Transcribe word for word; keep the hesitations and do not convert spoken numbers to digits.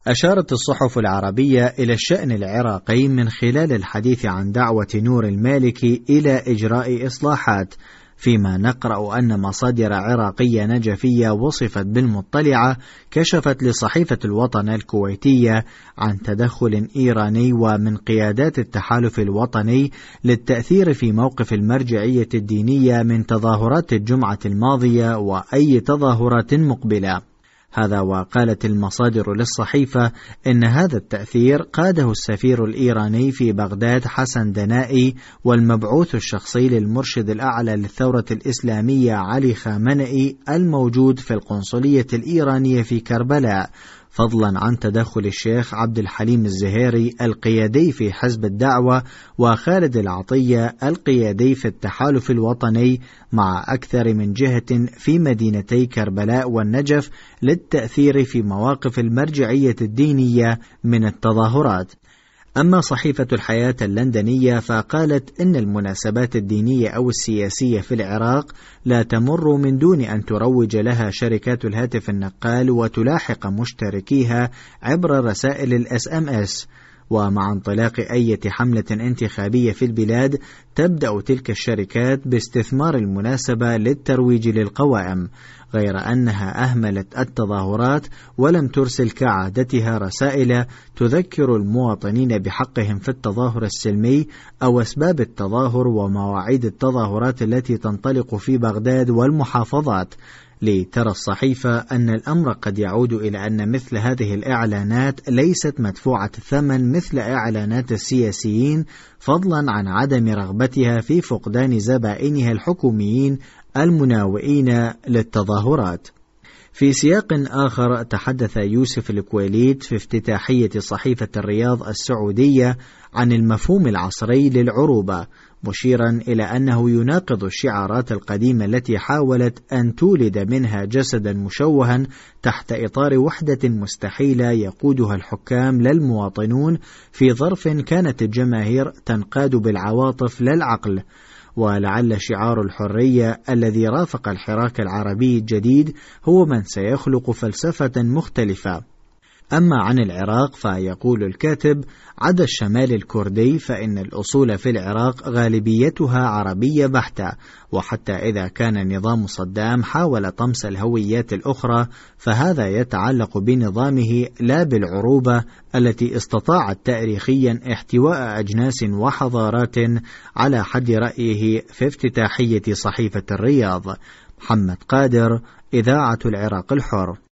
أشارت الصحف العربية إلى الشأن العراقي من خلال الحديث عن دعوة نور المالكي إلى إجراء إصلاحات، فيما نقرأ أن مصادر عراقية نجفية وصفت بالمطلعة كشفت لصحيفة الوطن الكويتية عن تدخل إيراني ومن قيادات التحالف الوطني للتأثير في موقف المرجعية الدينية من تظاهرات الجمعة الماضية وأي تظاهرات مقبلة. هذا وقالت المصادر للصحيفة إن هذا التأثير قاده السفير الإيراني في بغداد حسن دنائي والمبعوث الشخصي للمرشد الأعلى للثورة الإسلامية علي خامنئي الموجود في القنصلية الإيرانية في كربلاء، فضلا عن تدخل الشيخ عبد الحليم الزهيري القيادي في حزب الدعوة وخالد العطية القيادي في التحالف الوطني مع أكثر من جهة في مدينتي كربلاء والنجف للتأثير في مواقف المرجعية الدينية من التظاهرات. أما صحيفة الحياة اللندنية فقالت إن المناسبات الدينية أو السياسية في العراق لا تمر من دون أن تروج لها شركات الهاتف النقال وتلاحق مشتركيها عبر رسائل الاس ام اس، ومع انطلاق أي حملة انتخابية في البلاد تبدأ تلك الشركات باستثمار المناسبة للترويج للقوائم، غير أنها أهملت التظاهرات ولم ترسل كعادتها رسائل تذكر المواطنين بحقهم في التظاهر السلمي أو أسباب التظاهر ومواعيد التظاهرات التي تنطلق في بغداد والمحافظات. لترى الصحيفة أن الأمر قد يعود إلى أن مثل هذه الإعلانات ليست مدفوعة الثمن مثل إعلانات السياسيين، فضلا عن عدم رغبتها في فقدان زبائنها الحكوميين المناوئين للتظاهرات. في سياق آخر تحدث يوسف الكويليت في افتتاحية صحيفة الرياض السعودية عن المفهوم العصري للعروبة، مشيرا إلى أنه يناقض الشعارات القديمة التي حاولت أن تولد منها جسدا مشوها تحت إطار وحدة مستحيلة يقودها الحكام لا المواطنون في ظرف كانت الجماهير تنقاد بالعواطف لا العقل. ولعل شعار الحرية الذي رافق الحراك العربي الجديد هو من سيخلق فلسفة مختلفة. أما عن العراق فيقول الكاتب: عدا الشمال الكردي فإن الأصول في العراق غالبيتها عربية بحتة، وحتى إذا كان نظام صدام حاول طمس الهويات الأخرى فهذا يتعلق بنظامه لا بالعروبة التي استطاعت تاريخيا احتواء أجناس وحضارات، على حد رأيه في افتتاحية صحيفة الرياض. محمد قادر، إذاعة العراق الحر.